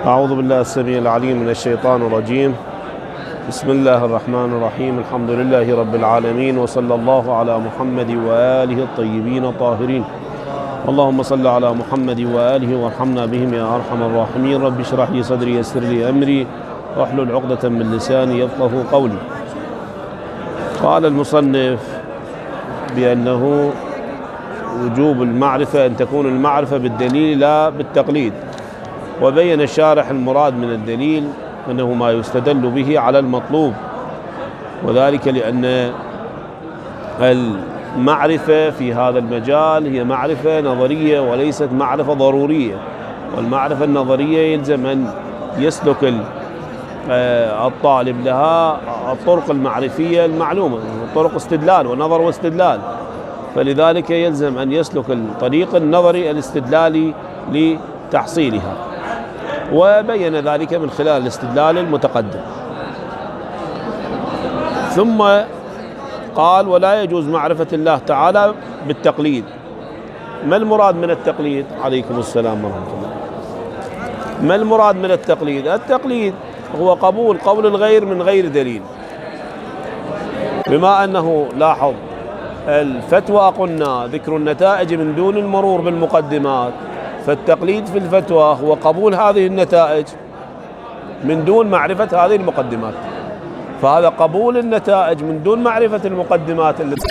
أعوذ بالله السميع العليم من الشيطان الرجيم. بسم الله الرحمن الرحيم. الحمد لله رب العالمين، وصلى الله على محمد وآله الطيبين الطاهرين. اللهم صل على محمد وآله وارحمنا بهم يا أرحم الراحمين. رب اشرح لي صدري يسر لي أمري واحلل عقدة من لساني يفقهوا قولي. قال المصنف بأنه وجوب المعرفة أن تكون المعرفة بالدليل لا بالتقليد، وبين الشارح المراد من الدليل أنه ما يستدل به على المطلوب، وذلك لأن المعرفة في هذا المجال هي معرفة نظرية وليست معرفة ضرورية، والمعرفة النظرية يلزم أن يسلك الطالب لها الطرق المعرفية المعلومة، طرق استدلال ونظر واستدلال، فلذلك يلزم أن يسلك الطريق النظري الاستدلالي لتحصيلها، وبين ذلك من خلال الاستدلال المتقدم. ثم قال: ولا يجوز معرفة الله تعالى بالتقليد. ما المراد من التقليد؟ عليكم السلام ورحمة الله. ما المراد من التقليد؟ التقليد هو قبول قول الغير من غير دليل، بما أنه لاحظ الفتوى قلنا ذكر النتائج من دون المرور بالمقدمات، فالتقليد في الفتوى هو قبول هذه النتائج من دون معرفة هذه المقدمات، فهذا قبول النتائج من دون معرفة المقدمات التي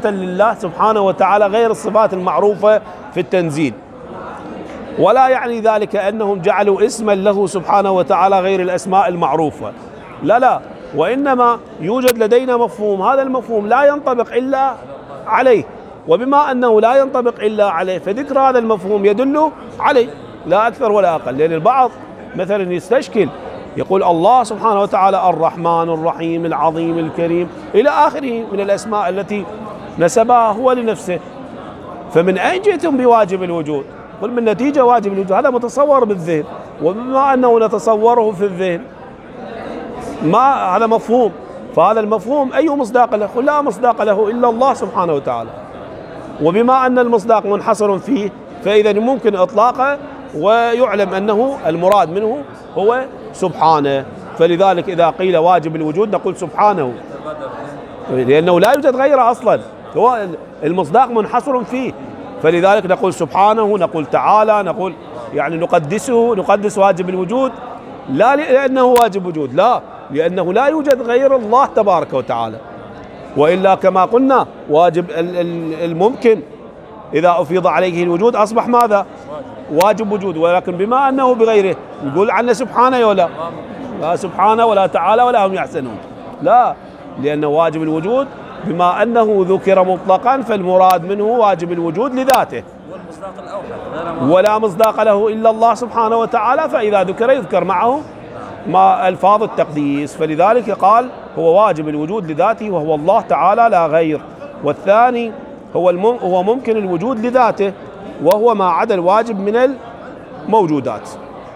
صفة لله سبحانه وتعالى غير الصفات المعروفة في التنزيل. ولا يعني ذلك أنهم جعلوا اسما له سبحانه وتعالى غير الأسماء المعروفة، لا، وإنما يوجد لدينا مفهوم، هذا المفهوم لا ينطبق إلا عليه، وبما أنه لا ينطبق إلا عليه فذكر هذا المفهوم يدل عليه لا أكثر ولا أقل. لأن البعض مثلا يستشكل يقول الله سبحانه وتعالى الرحمن الرحيم العظيم الكريم إلى آخره من الأسماء التي نسبها هو لنفسه، فمن أين جئتم بواجب الوجود؟ قل من نتيجة واجب الوجود، هذا متصور بالذهن، وبما أنه نتصوره في الذهن ما هذا مفهوم، فهذا المفهوم أي مصداق له؟ قل لا مصداق له إلا الله سبحانه وتعالى، وبما أن المصداق منحصر فيه فإذا ممكن إطلاقه ويعلم أنه المراد منه هو سبحانه. فلذلك إذا قيل واجب الوجود نقول سبحانه، لأنه لا يوجد غيره أصلا، هو المصداق منحصر فيه، فلذلك نقول سبحانه، نقول تعالى، نقول يعني نقدسه، نقدس واجب الوجود، لا لأنه واجب وجود، لا لأنه لا يوجد غير الله تبارك وتعالى. وإلا كما قلنا واجب الممكن إذا أفيض عليه الوجود أصبح ماذا؟ واجب وجود، ولكن بما أنه بغيره يقول عنه سبحانه ولا لا سبحانه ولا تعالى ولا هم يحسنون، لا، لأنه واجب الوجود بما أنه ذكر مطلقا فالمراد منه واجب الوجود لذاته، ولا مصداق له إلا الله سبحانه وتعالى، فإذا ذكر يذكر معه ما ألفاظ التقديس، فلذلك قال هو واجب الوجود لذاته وهو الله تعالى لا غير. والثاني هو ممكن الوجود لذاته وهو ما عدا الواجب من الموجودات.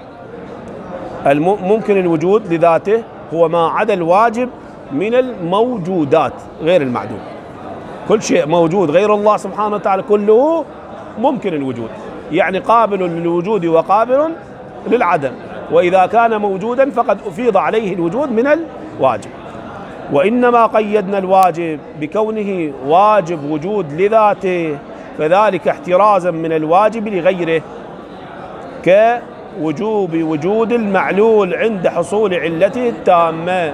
ممكن الوجود لذاته هو ما عدا الواجب من الموجودات غير المعدوم، كل شيء موجود غير الله سبحانه وتعالى كله ممكن الوجود، يعني قابل للوجود وقابل للعدم، وإذا كان موجودا فقد أفيض عليه الوجود من الواجب. وإنما قيدنا الواجب بكونه واجب وجود لذاته فذلك احترازا من الواجب لغيره، كوجوب وجود المعلول عند حصول علته التامة،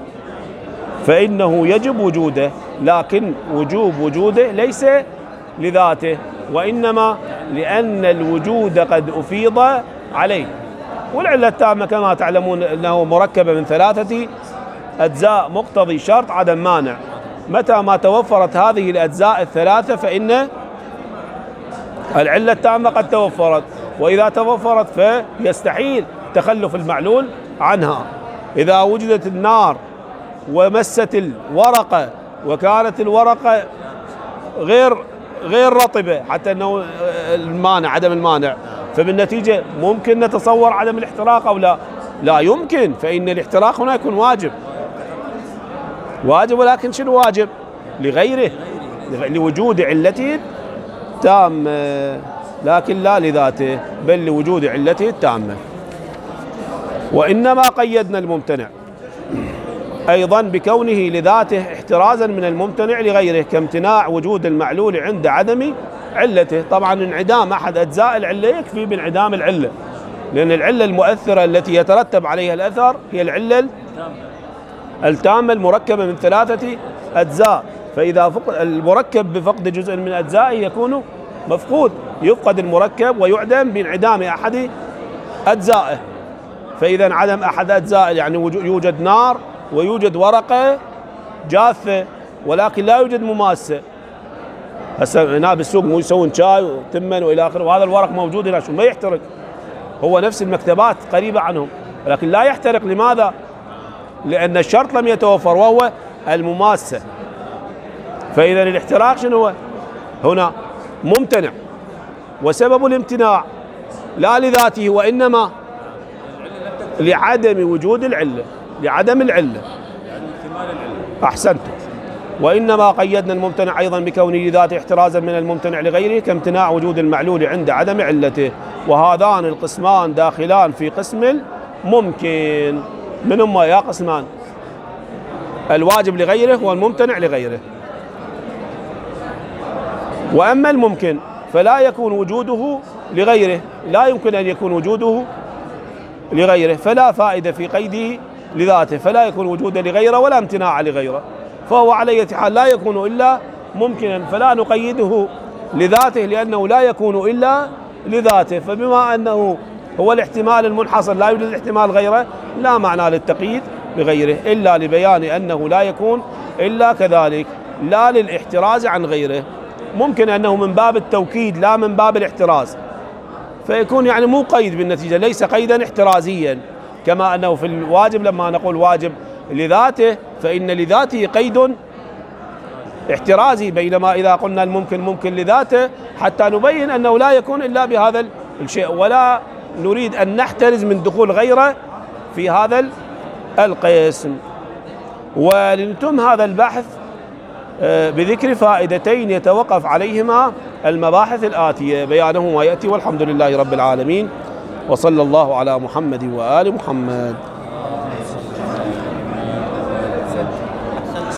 فإنه يجب وجوده، لكن وجوب وجوده ليس لذاته، وإنما لأن الوجود قد أفيض عليه. والعلة التامة كما تعلمون أنه مركبة من 3 أجزاء مقتضي شرط عدم مانع، متى ما توفرت هذه الأجزاء 3 فإن العلة التامة قد توفرت، وإذا توفرت فيستحيل تخلف المعلول عنها. إذا وجدت النار ومست الورقة وكانت الورقة غير رطبة حتى أنه المانع عدم المانع، فبالنتيجة ممكن نتصور عدم الاحتراق أو لا يمكن، فإن الاحتراق هنا يكون واجب، ولكن شنو واجب؟ لغيره، لوجود علته تامة، لكن لا لذاته بل لوجود علته التامة. وإنما قيدنا الممتنع أيضا بكونه لذاته احترازا من الممتنع لغيره، كامتناع وجود المعلول عند عدم علته. طبعا انعدام أحد أجزاء العلة يكفي بانعدام العلة، لأن العلة المؤثرة التي يترتب عليها الأثر هي العلة التامة المركبة من 3 أجزاء، فإذا المركب بفقد جزء من أجزائه يكون مفقود، يفقد المركب ويعدم بانعدام أحد أجزائه. فإذا انعدم أحد أجزائه يعني يوجد نار ويوجد ورقة جافة ولكن لا يوجد مماسة. هسه هنا بالسوق مو يسوون شاي وتمن والى اخره، وهذا الورق موجود هنا شو ما يحترق، هو نفس المكتبات قريبة عنهم ولكن لا يحترق. لماذا؟ لأن الشرط لم يتوفر وهو المماسة. فإذا الاحتراق شنو هو؟ هنا ممتنع، وسبب الامتناع لا لذاته وإنما لعدم وجود العلة، لعدم العلة. أحسنتم. وإنما قيدنا الممتنع أيضا بكونه لذاته احترازا من الممتنع لغيره، كامتناع وجود المعلول عند عدم علته. وهذان القسمان داخلان في قسم الممكن. من هما يا قسمان؟ الواجب لغيره والممتنع لغيره. وأما الممكن فلا يكون وجوده لغيره، لا يمكن أن يكون وجوده لغيره، فلا فائدة في قيده لذاته، فلا يكون وجوده لغيره ولا امتناع لغيره، فهو على أي حال لا يكون إلا ممكنا فلا نقيده لذاته لأنه لا يكون إلا لذاته. فبما أنه هو الاحتمال المنحصر لا يوجد احتمال غيره لا معنى للتقييد بغيره إلا لبيان أنه لا يكون إلا كذلك لا للاحتراز عن غيره. ممكن أنه من باب التوكيد لا من باب الاحتراز، فيكون يعني مو قيد بالنتيجة، ليس قيدا احترازيا، كما أنه في الواجب لما نقول واجب لذاته فإن لذاته قيد احترازي، بينما إذا قلنا الممكن ممكن لذاته حتى نبين أنه لا يكون إلا بهذا الشيء، ولا نريد أن نحترز من دخول غيره في هذا القسم. ولنتم هذا البحث بذكر فائدتين يتوقف عليهما المباحث الآتية، بيانه ما يأتي، والحمد لله رب العالمين، وصلى الله على محمد وآل محمد.